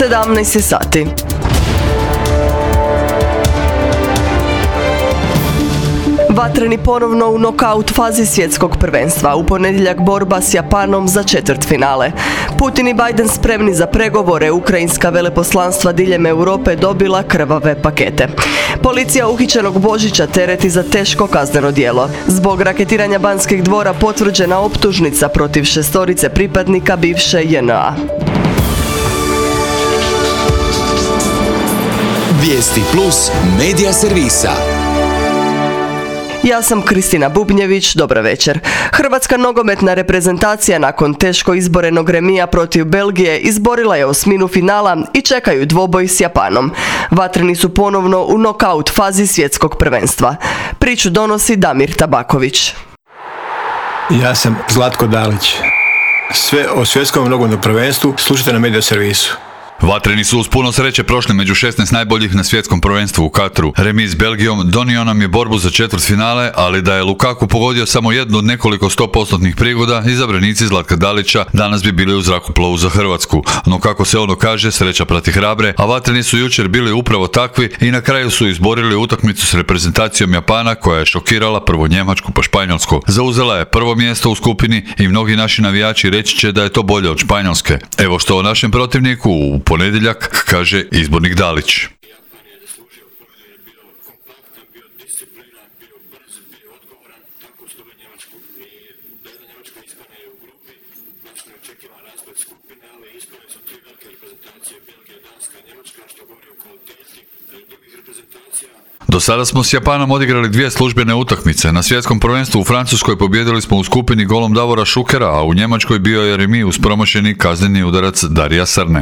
17 sati. Vatreni ponovno u nokaut fazi svjetskog prvenstva. U ponedjeljak borba s Japanom za četvrtfinale. Putin i Biden spremni za pregovore. Ukrajinska veleposlanstva diljem Europe dobila krvave pakete. Policija uhićenog Božića tereti za teško kazneno djelo. Zbog raketiranja Banskih dvora potvrđena optužnica protiv 6 pripadnika bivše JNA. Vijesti plus medija servisa. Ja sam Kristina Bubnjević, dobra večer. Hrvatska nogometna reprezentacija nakon teško izborenog remija protiv Belgije izborila je osminu finala i čekaju dvoboj s Japanom. Vatreni su ponovno u nokaut fazi svjetskog prvenstva. Priču donosi Damir Tabaković. Ja sam Zlatko Dalić. Sve o svjetskom nogometnom prvenstvu slušajte na medija servisu. Vatreni su uz puno sreće prošli među 16 najboljih na svjetskom prvenstvu u Katru. Remis s Belgijom donio nam je borbu za četvrtfinale, ali da je Lukaku pogodio samo jednu od nekoliko 100% prigoda, izabranici Zlatka Dalića danas bi bili u zrakoplovu za Hrvatsku. No kako se ono kaže, sreća prati hrabre, a Vatreni su jučer bili upravo takvi i na kraju su izborili utakmicu s reprezentacijom Japana koja je šokirala prvo Njemačku pa Španjolsku. Zauzela je prvo mjesto u skupini i mnogi naši navijači reći će da je to bolje od Španjolske. Evo što o našem protivniku u ponedjeljak kaže izbornik Dalić. Do sada smo s Japanom odigrali 2 službene utakmice. Na svjetskom prvenstvu u Francuskoj pobijedili smo u skupini golom Davora Šukera, a u Njemačkoj bio je remi uz promašeni kazneni udarac Darija Srne.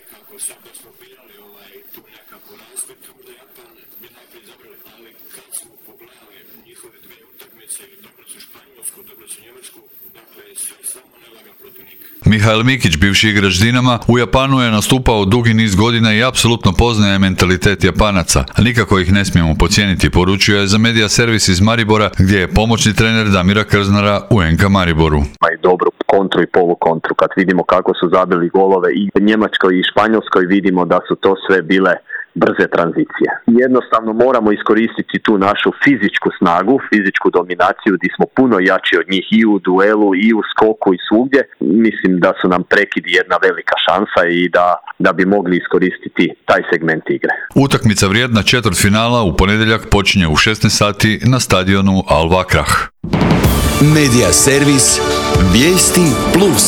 Mihael Mikić, bivši igrač Dinama, u Japanu je nastupao dugi niz godina i apsolutno poznaje mentalitet Japanaca. Nikako ih ne smijemo podcijeniti, poručio je za medija servis iz Maribora, gdje je pomoćni trener Damira Krznara u NK Mariboru. I dobru kontru i polukontru. Kad vidimo kako su zabili golove i Njemačkoj i Španjolskoj, vidimo da su to sve bile brze tranzicije. Jednostavno moramo iskoristiti tu našu fizičku snagu, fizičku dominaciju gdje smo puno jači od njih i u duelu i u skoku i svugdje. Mislim da su nam prekidi jedna velika šansa i da bi mogli iskoristiti taj segment igre. Utakmica vrijedna četvrtfinala u ponedjeljak počinje u 16 sati na stadionu Al Wakrah. Medija servis Vijesti plus.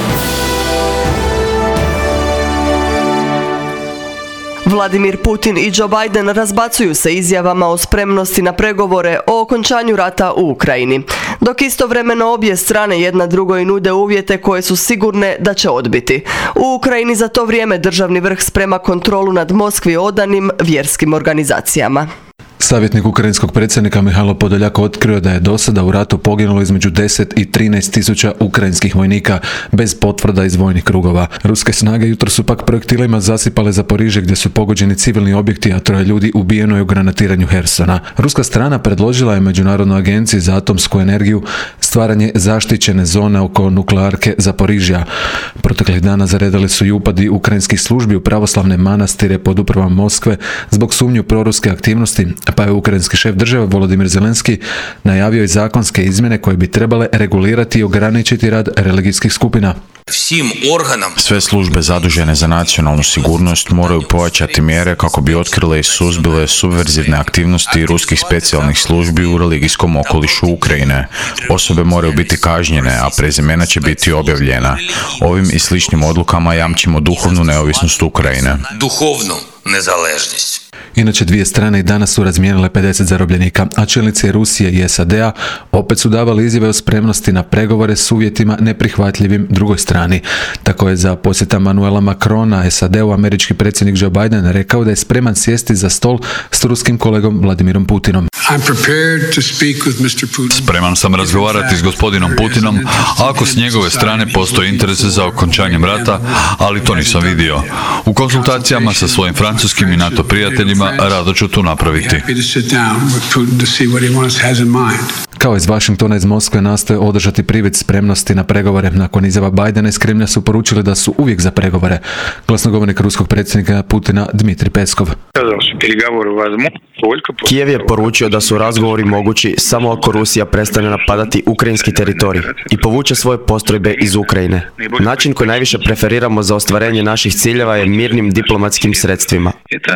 Vladimir Putin i Joe Biden razbacuju se izjavama o spremnosti na pregovore o okončanju rata u Ukrajini, dok istovremeno obje strane jedna drugoj nude uvjete koje su sigurne da će odbiti. U Ukrajini za to vrijeme državni vrh sprema kontrolu nad Moskvi odanim vjerskim organizacijama. Savjetnik ukrajinskog predsjednika Mihajlo Podoljak otkrio da je do sada u ratu poginulo između 10 i 13 tisuća ukrajinskih vojnika bez potvrda iz vojnih krugova. Ruske snage jutro su pak projektilima zasipale Zaporižje gdje su pogođeni civilni objekti, a 3 ljudi ubijeno je u granatiranju Hersona. Ruska strana predložila je Međunarodnoj agenciji za atomsku energiju stvaranje zaštićene zone oko nuklearke Zaporižja. Proteklih dana zaredali su i upadi ukrajinskih službi u pravoslavne manastire pod upravom Moskve zbog sumnju proruske aktivnosti, pa je ukrajinski šef države Volodimir Zelenski najavio i zakonske izmjene koje bi trebale regulirati i ograničiti rad religijskih skupina. Sve službe zadužene za nacionalnu sigurnost moraju pojačati mjere kako bi otkrile i suzbile subverzivne aktivnosti ruskih specijalnih službi u religijskom okolišu Ukrajine. Osobe moraju biti kažnjene, a prezimena će biti objavljena. Ovim i sličnim odlukama jamčimo duhovnu neovisnost Ukrajine. Inače, 2 strane i danas su razmijenile 50 zarobljenika, a čelnici Rusije i SAD-a opet su davali izjave o spremnosti na pregovore s uvjetima neprihvatljivim drugoj strani. Tako je za posjeta Manuela Macrona SAD-u američki predsjednik Joe Biden rekao da je spreman sjesti za stol s ruskim kolegom Vladimirom Putinom. Spreman sam razgovarati s gospodinom Putinom ako s njegove strane postoji interes za okončanjem rata, ali to nisam vidio. U konsultacijama sa svojim francuskim i NATO prijateljima rado ću to napraviti. Kao iz Washingtona, iz Moskve nastoje održati privid spremnosti na pregovore. Nakon izjava Bajdena iz Kremlja su poručili da su uvijek za pregovore. Glasnogovornik ruskog predsjednika Putina Dmitrij Peskov. Kijev je poručio da su razgovori mogući samo ako Rusija prestane napadati ukrajinski teritorij i povuče svoje postrojbe iz Ukrajine. Način koji najviše preferiramo za ostvarenje naših ciljeva je mirnim diplomatskim sredstvima.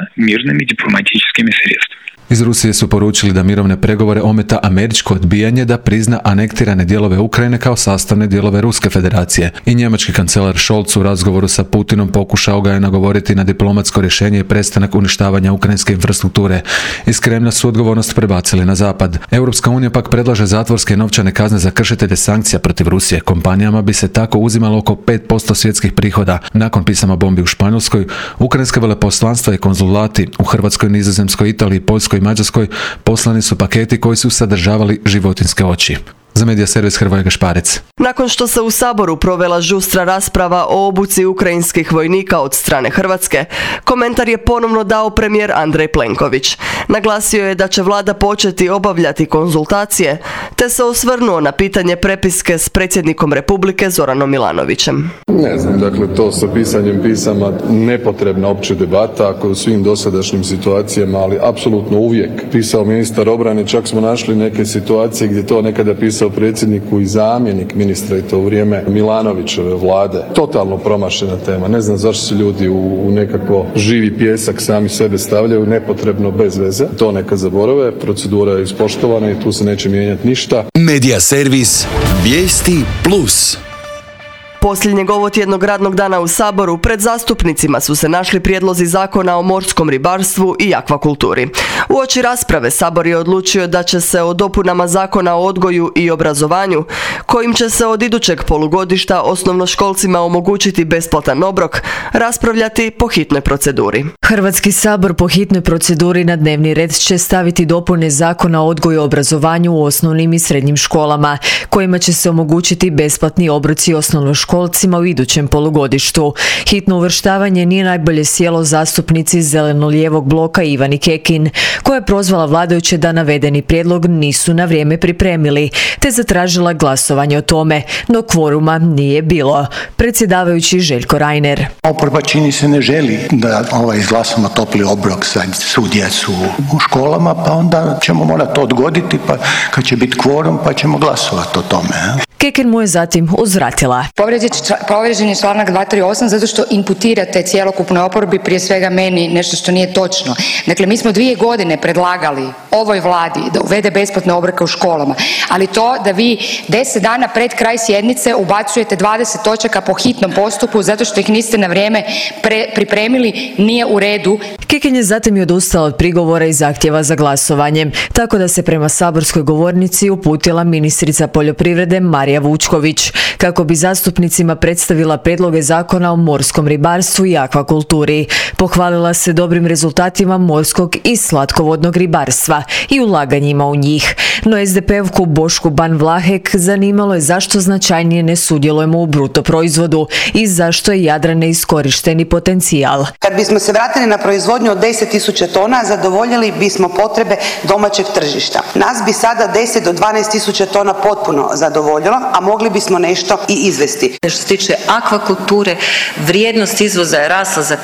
Iz Rusije su poručili da mirovne pregovore ometa američko odbijanje da prizna anektirane dijelove Ukrajine kao sastavne dijelove Ruske federacije. I njemački kancelar Scholz u razgovoru sa Putinom pokušao ga je nagovoriti na diplomatsko rješenje i prestanak uništavanja ukrajinske infrastrukture. Iz Kremlja su odgovornost prebacili na zapad. Europska unija pak predlaže zatvorske i novčane kazne za kršitelje sankcija protiv Rusije. Kompanijama bi se tako uzimalo oko 5% svjetskih prihoda. Nakon pisama bombi u Španjolskoj, ukrajinska veleposlanstva i konzulati u Hrvatskoj, Nizozemskoj, Italiji, Poljskoj i Mađarskoj poslani su paketi koji su sadržavali životinjske oči. Za Medija servis Hrvoje Gašparec. Nakon što se u Saboru provela žustra rasprava o obuci ukrajinskih vojnika od strane Hrvatske, komentar je ponovno dao premijer Andrej Plenković. Naglasio je da će vlada početi obavljati konzultacije, te se osvrnuo na pitanje prepiske s predsjednikom Republike Zoranom Milanovićem. Ne znam, dakle to sa pisanjem pisama nepotrebna opća debata, ako u svim dosadašnjim situacijama, ali apsolutno uvijek pisao ministar obrane, čak smo našli neke situacije gdje to nekada pisao predsjedniku i zamjenik ministra i to u vrijeme Milanovićeve vlade. Totalno promašena tema. Ne znam zašto se ljudi u nekako živi pijesak sami sebe stavljaju nepotrebno bez veze. To neka zaborave. Procedura je ispoštovana i tu se neće mijenjati ništa. Medija servis Vijesti plus. Posljednjeg ovotjednog radnog dana u Saboru pred zastupnicima su se našli prijedlozi zakona o morskom ribarstvu i akvakulturi. Uoči rasprave Sabor je odlučio da će se o dopunama zakona o odgoju i obrazovanju, kojim će se od idućeg polugodišta osnovnoškolcima omogućiti besplatan obrok, raspravljati po hitnoj proceduri. Hrvatski sabor po hitnoj proceduri na dnevni red će staviti dopune zakona o odgoju i obrazovanju u osnovnim i srednjim školama, kojima će se omogućiti besplatni obroci osnovnoškolcima u idućem polugodištu. Hitno uvrštavanje nije najbolje sjelo zastupnici zeleno-lijevog bloka Ivani Kekin, koja je prozvala vladajuće da navedeni prijedlog nisu na vrijeme pripremili, te zatražila glasovanje o tome, no kvoruma nije bilo. Predsjedavajući Željko Reiner. Oporba čini se ne želi da izglasamo topli obrok za svu djecu u školama, pa onda ćemo morati odgoditi, pa kad će biti kvorum pa ćemo glasovati o tome. Kekin mu je zatim uzvratila. Povrijeđen je članak 238 zato što imputirate cjelokupnoj oporbi, prije svega meni, nešto što nije točno. Dakle, mi smo 2 godine predlagali ovoj vladi da uvede besplatne obroke u školama, ali to da vi 10 dana pred kraj sjednice ubacujete 20 točaka po hitnom postupku zato što ih niste na vrijeme pripremili nije u redu. Kekin je zatim i odustala od prigovora i zahtjeva za glasovanjem, tako da se prema saborskoj govornici uputila ministrica poljoprivrede Marija Vučković, kako bi zastupnicima predstavila prijedloge zakona o morskom ribarstvu i akvakulturi. Pohvalila se dobrim rezultatima morskog i slatkovodnog ribarstva i ulaganjima u njih. No SDP-ovku Bošku Ban Vlahek zanimalo je zašto značajnije ne sudjelujemo u bruto proizvodu i zašto je Jadran neiskorišteni potencijal. Kad bismo se vratili na proizvodnju od 10.000 tona, zadovoljili bismo potrebe domaćeg tržišta. Nas bi sada 10 do 12.000 tona potpuno zadovoljilo, a mogli bismo nešto i izvesti. Što se tiče akvakulture, vrijednost izvoza je rasla za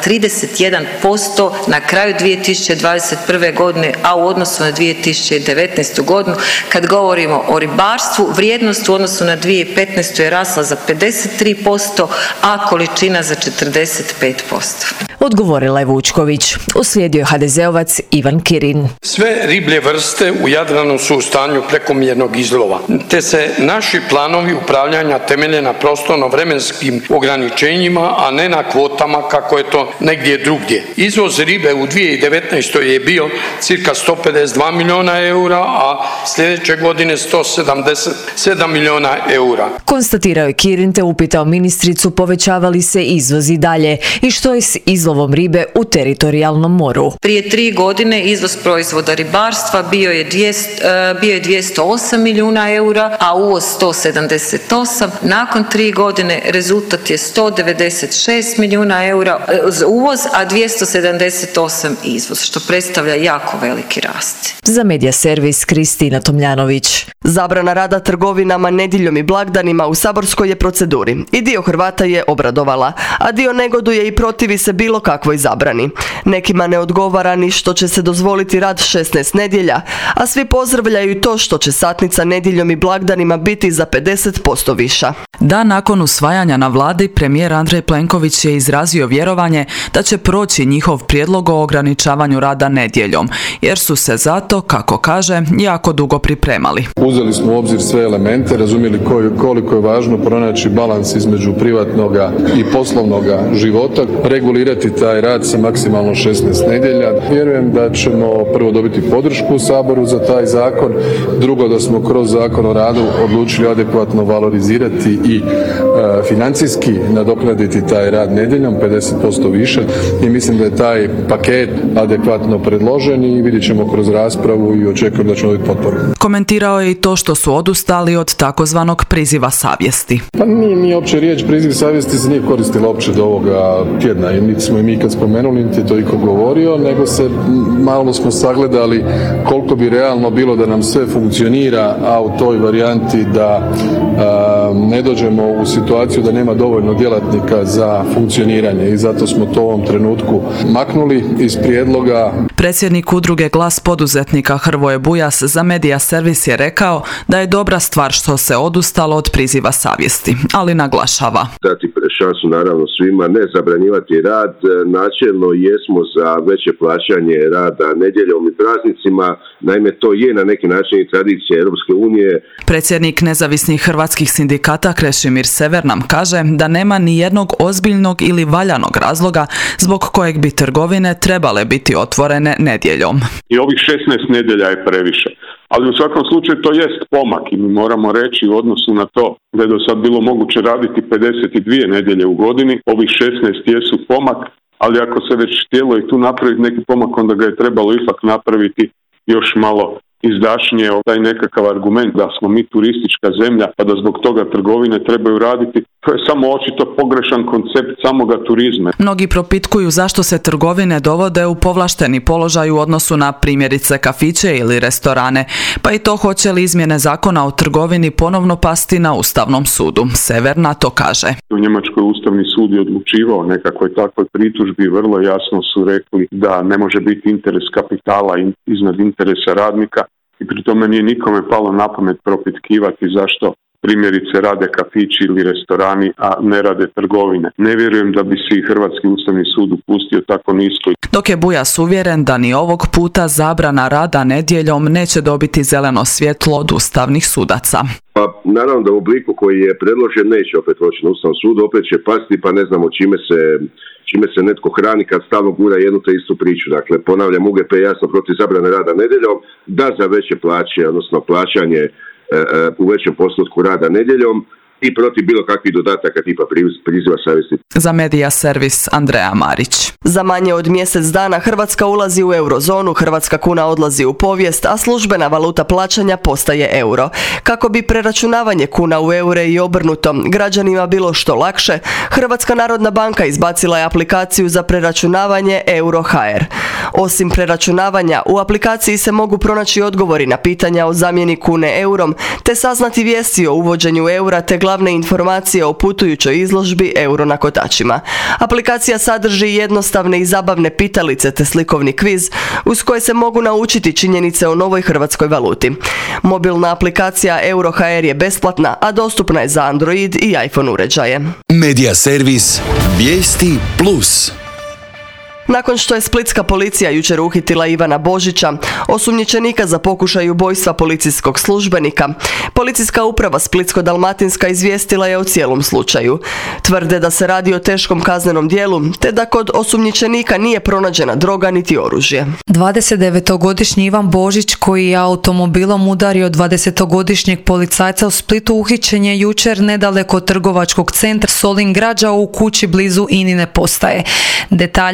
31% na kraju 2021. godine, a u odnosu na 2019. godinu. Kad govorimo o ribarstvu, vrijednost u odnosu na 2015. je rasla za 53%, a količina za 45%. Odgovorila je Vučković. Uslijedio je HDZ-ovac Ivan Kirin. Sve riblje vrste u Jadranu su u stanju prekomjernog izlova, te se naši planovi upravljanja temelje na prostorno-vremenskim ograničenjima, a ne na kvotama kako je to negdje drugdje. Izvoz ribe u 2019. je bio cirka 152 milijuna eura, a sljedeće godine 177 milijuna eura. Konstatirao je Kirin te upitao ministricu povećava li se izvoz i dalje i što je s izlovom ribe u teritorijalnom moru. Prije 3 godine izvoz proizvoda ribarstva bio je 208 milijuna eura, a uvoz 178. Nakon 3 godine rezultat je 196 milijuna eura uvoz, a 278 izvoz, što predstavlja jako veliki rast. Za Medija servis Kristina Tomljanović. Zabrana rada trgovinama nedjeljom i blagdanima u saborskoj je proceduri i dio Hrvata je obradovala, a dio negoduje i protivi se bilo kakvoj zabrani. Nekima ne odgovara ni što će se dozvoliti rad 16 nedjelja, a svi pozdravljaju to što će satnica nedjeljom i blagdanima biti za 50% viša. Dan nakon usvajanja na vladi, premijer Andrej Plenković je izrazio vjerovanje da će proći njihov prijedlog o ograničavanju rada nedjeljom, jer su se zato, kako kaže, jako dugo pripremali. Uzeli smo u obzir sve elemente, razumjeli koliko je važno pronaći balans između privatnoga i poslovnoga života, regulirati taj rad sa maksimalno 16 nedjelja. Vjerujem da ćemo prvo dobiti podršku u Saboru za taj zakon, drugo da smo kroz Zakon o radu odlučili adekvatno valorizirati i financijski nadoknaditi taj rad nedjeljom 50% više i mislim da je taj paket adekvatno predložen i vidjet ćemo kroz raspravu i očekujem da ćemo dobiti potporu. Komentirao je i to što su odustali od takozvanog priziva savjesti. Pa nije opće riječ priziv savjesti se nije koristila opće do ovoga tjedna i niti smo i mi kad spomenuli, niti je to iko govorio, nego se malo smo sagledali koliko bi realno bilo da nam sve funkcionira, a u toj varijanti da ne dođemo u situaciju da nema dovoljno djelatnika za funkcioniranje i zato smo to u ovom trenutku maknuli iz prijedloga. Predsjednik udruge Glas poduzetnika Hrvoje Bujas za Medija servis je rekao da je dobra stvar što se odustalo od priziva savjesti, ali naglašava. Dati šansu naravno svima, ne zabranjivati rad, načelno jesmo za veće plaćanje rada nedjeljom i praznicima, naime to je na neki način i tradicija Europske unije. Predsjednik nezavisnih hrvatskih sindikata Krešimir Sever nam kaže da nema ni jednog ozbiljnog ili valjanog razloga zbog kojeg bi trgovine trebale biti otvorene nedjeljom. I ovih 16 nedjelja je previše. Ali u svakom slučaju to jest pomak i mi moramo reći u odnosu na to da je do sad bilo moguće raditi 52 nedjelje u godini, ovih 16 jesu pomak, ali ako se već htjelo i tu napraviti neki pomak, onda ga je trebalo ipak napraviti još malo izdašnije. Taj nekakav argument da smo mi turistička zemlja pa da zbog toga trgovine trebaju raditi, to je samo očito pogrešan koncept samoga turizma. Mnogi propitkuju zašto se trgovine dovode u povlašteni položaj u odnosu na primjerice kafiće ili restorane, pa i to hoće li izmjene zakona o trgovini ponovno pasti na Ustavnom sudu. Sever na to kaže. U Njemačkoj Ustavni sud je odlučivao nekakvoj takvoj pritužbi, vrlo jasno su rekli da ne može biti interes kapitala iznad interesa radnika i pri tome nije nikome palo na pamet propitkivati zašto primjerice rade kafići ili restorani, a ne rade trgovine. Ne vjerujem da bi se i Hrvatski Ustavni sud upustio tako nisko. Dok je Bujas uvjeren da ni ovog puta zabrana rada nedjeljom neće dobiti zeleno svjetlo od ustavnih sudaca. Pa naravno da u obliku koji je predložen neće opet proći na Ustavnom sudu, opet će pasti, pa ne znamo čime se netko hrani kad stalno gura jednu te istu priču. Dakle, ponavljam, UGP je jasno protiv zabrane rada nedjeljom, da za veće plaće, odnosno plaćanje u većem postotku rada nedjeljom i protiv bilo kakvih dodataka tipa priziva savjesti. Za Medija servis Andreja Marić. Za manje od mjesec dana Hrvatska ulazi u eurozonu, hrvatska kuna odlazi u povijest, a službena valuta plaćanja postaje euro. Kako bi preračunavanje kuna u eure i obrnuto građanima bilo što lakše, Hrvatska narodna banka izbacila je aplikaciju za preračunavanje Euro.hr. Osim preračunavanja, u aplikaciji se mogu pronaći odgovori na pitanja o zamjeni kune eurom, te saznati vijesti o uvođenju eura te glavne informacije o putujućoj izložbi euro na kotačima. Aplikacija sadrži jednostavne i zabavne pitalice te slikovni kviz uz koje se mogu naučiti činjenice o novoj hrvatskoj valuti. Mobilna aplikacija Euro.hr je besplatna, a dostupna je za Android i iPhone uređaje. Medija servis Vijesti Plus. Nakon što je splitska policija jučer uhitila Ivana Božića, osumnjičenika za pokušaj ubojstva policijskog službenika, policijska uprava Splitsko-dalmatinska izvijestila je o cijelom slučaju. Tvrde da se radi o teškom kaznenom djelu, te da kod osumnjičenika nije pronađena droga niti oružje. 29-godišnji Ivan Božić, koji je automobilom udario 20-godišnjeg policajca u Splitu, uhićen je jučer nedaleko od trgovačkog centra Solin Građa u kući blizu Inine postaje. Detalje akcije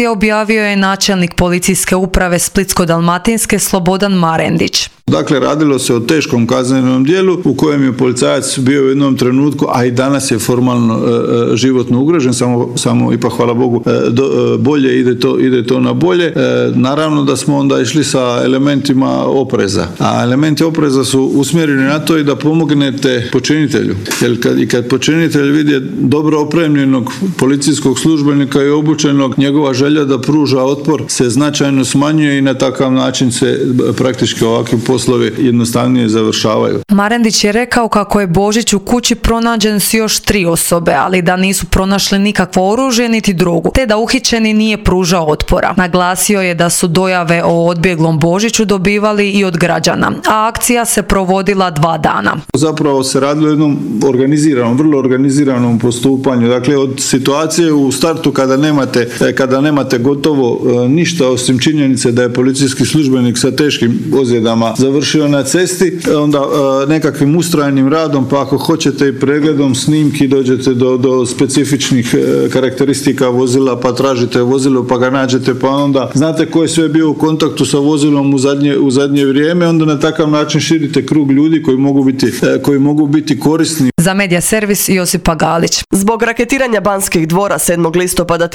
informacije objavio je načelnik policijske uprave Splitsko-dalmatinske Slobodan Marendić. Dakle, radilo se o teškom kaznenom djelu u kojem je policajac bio u jednom trenutku, a i danas je formalno životno ugrožen, samo ipak hvala Bogu bolje ide to na bolje. Naravno da smo onda išli sa elementima opreza, a elementi opreza su usmjereni na to i da pomognete počinitelju. Jer kad počinitelj vidi dobro opremljenog policijskog službenika i obučenog, njegova želja da pruža otpor se značajno smanjuje i na takav način se praktički ovakvi poslovi jednostavnije završavaju. Marendić je rekao kako je Božić u kući pronađen s još 3 osobe, ali da nisu pronašli nikakvo oružje niti drogu, te da uhićeni nije pružao otpora. Naglasio je da su dojave o odbjeglom Božiću dobivali i od građana, a akcija se provodila 2 dana. Zapravo se radilo o jednom vrlo organiziranom postupanju. Dakle, od situacije u startu kada nemate gotovo ništa osim činjenice da je policijski službenik sa teškim ozljedama završio na cesti, onda nekakvim ustrajnim radom, pa ako hoćete i pregledom snimki dođete do specifičnih karakteristika vozila, pa tražite vozilo, pa ga nađete, pa onda znate ko je sve bio u kontaktu sa vozilom u zadnje vrijeme, onda na takav način širite krug ljudi koji mogu biti korisni. Za Medija servis Josipa Galić. Zbog raketiranja Banskih dvora 7. listopada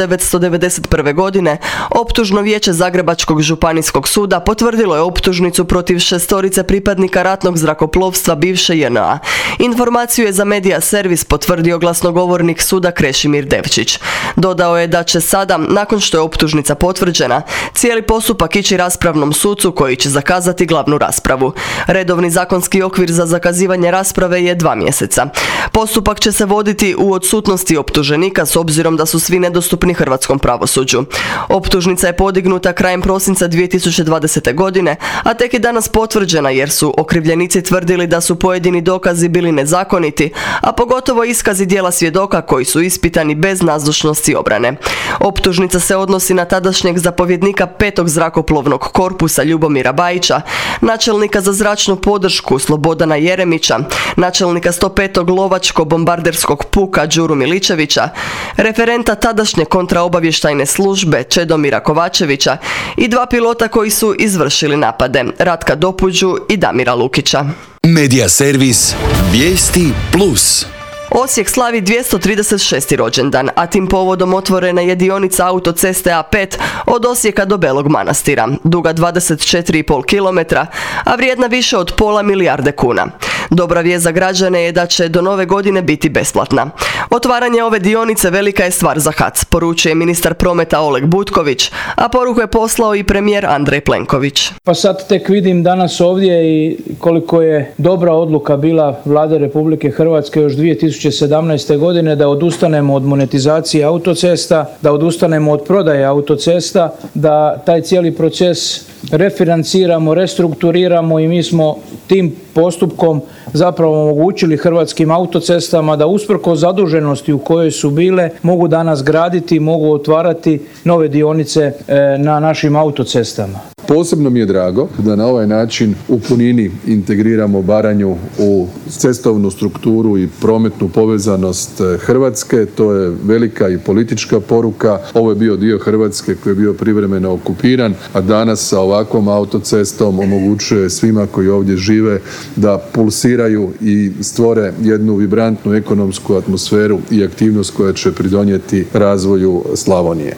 1991. godine optužno vijeće Zagrebačkog županijskog suda potvrdilo je optužnicu protiv 6 pripadnika ratnog zrakoplovstva bivše JNA. Informaciju je za Medija servis potvrdio glasnogovornik suda Krešimir Devčić. Dodao je da će sada, nakon što je optužnica potvrđena, cijeli postupak ići raspravnom sucu koji će zakazati glavnu raspravu. Redovni zakonski okvir za zakazivanje rasprave je 2 mjeseca. Postupak će se voditi u odsutnosti optuženika s obzirom da su svi nedostupni hrvatskom pravosuđu. Optužnica je podignuta krajem prosinca 2020. godine, a tek je danas potvrđena jer su okrivljenici tvrdili da su pojedini dokazi bili nezakoniti, a pogotovo iskazi dijela svjedoka koji su ispitani bez nazočnosti obrane. Optužnica se odnosi na tadašnjeg zapovjednika 5. zrakoplovnog korpusa Ljubomira Bajića, načelnika za zračnu podršku Slobodana Jeremića, načelnika 105. lovačko-bombarderskog puka Đuru Miličevića, referenta tadašnje kontraobavještajne službe Čedomira Kovačevića i 2 pilota koji su izvršili napade, Ratka Dopuđu i Damira Lukića. Medija servis Vijesti Plus. Osijek slavi 236. rođendan, a tim povodom otvorena je dionica autoceste A5 od Osijeka do Belog Manastira, duga 24,5 km, a vrijedna više od pola milijarde kuna. Dobra vijest za građane je da će do nove godine biti besplatna. Otvaranje ove dionice velika je stvar za HAC, poručuje ministar prometa Oleg Butković, a poruku je poslao i premijer Andrej Plenković. Pa sad tek vidim danas ovdje i koliko je dobra odluka bila Vlade Republike Hrvatske još 2017. godine da odustanemo od monetizacije autocesta, da odustanemo od prodaje autocesta, da taj cijeli proces refinanciramo, restrukturiramo i mi smo tim postupkom zapravo omogućili Hrvatskim autocestama da usprkos zaduženosti u kojoj su bile mogu danas graditi, mogu otvarati nove dionice na našim autocestama. Posebno mi je drago da na ovaj način u punini integriramo Baranju u cestovnu strukturu i prometnu povezanost Hrvatske. To je velika i politička poruka. Ovo je bio dio Hrvatske koji je bio privremeno okupiran, a danas sa ovakvom autocestom omogućuje svima koji ovdje žive da pulsiraju i stvore jednu vibrantnu ekonomsku atmosferu i aktivnost koja će pridonijeti razvoju Slavonije.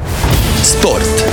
Sport.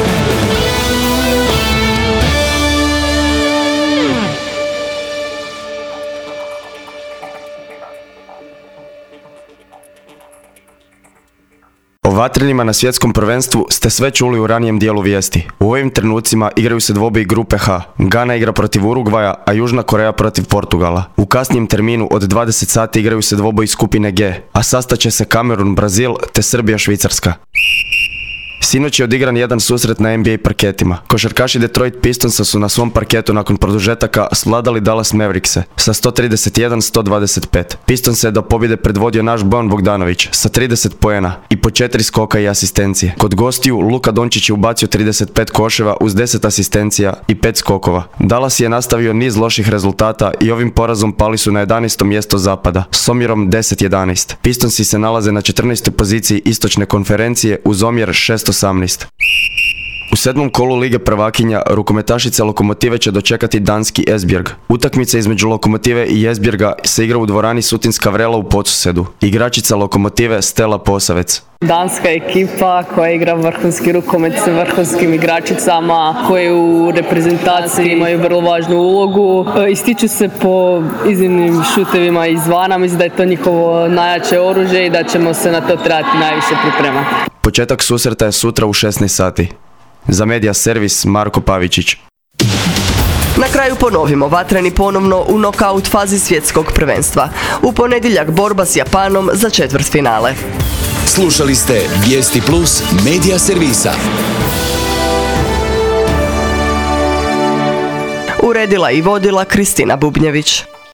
O vatrenima na svjetskom prvenstvu ste sve čuli u ranijem dijelu vijesti. U ovim trenucima igraju se dvoboji grupe H. Gana igra protiv Urugvaja, a Južna Koreja protiv Portugala. U kasnijem terminu od 20 sati igraju se dvoboji skupine G, a sastaće se Kamerun, Brazil te Srbija, Švicarska. Sinoć je odigran jedan susret na NBA parketima. Košarkaši Detroit Pistonsa su na svom parketu nakon produžetaka svladali Dallas Maverickse sa 131-125. Pistons se do pobjede predvodio naš Bojan Bogdanović sa 30 poena i po 4 skoka i asistencije. Kod gostiju Luka Dončić je ubacio 35 koševa uz 10 asistencija i 5 skokova. Dallas je nastavio niz loših rezultata i ovim porazom pali su na 11. mjesto zapada s omjerom 10-11. Pistonsi se nalaze na 14. poziciji istočne konferencije uz omjer 600 2018. U 7. kolu Lige prvakinja rukometašice Lokomotive će dočekati danski Esbjerg. Utakmica između Lokomotive i Esbjerga se igra u dvorani Sutinska Vrela u Podsusedu. Igračica Lokomotive Stella Posavec. Danska ekipa koja igra vrhunski rukomet sa vrhunskim igračicama koje u reprezentaciji imaju vrlo važnu ulogu. Ističu se po iznimnim šutevima izvana, mislim da je to njihovo najjače oružje i da ćemo se na to trebati najviše pripremati. Početak susreta je sutra u 16 sati. Za Medija servis Marko Pavičić. Na kraju ponovimo, vatreni ponovno u nokaut fazi svjetskog prvenstva. U ponedjeljak borba s Japanom za četvrtfinale. Slušali ste Vijesti Plus Medija servisa. Uredila i vodila Kristina Bubnjević.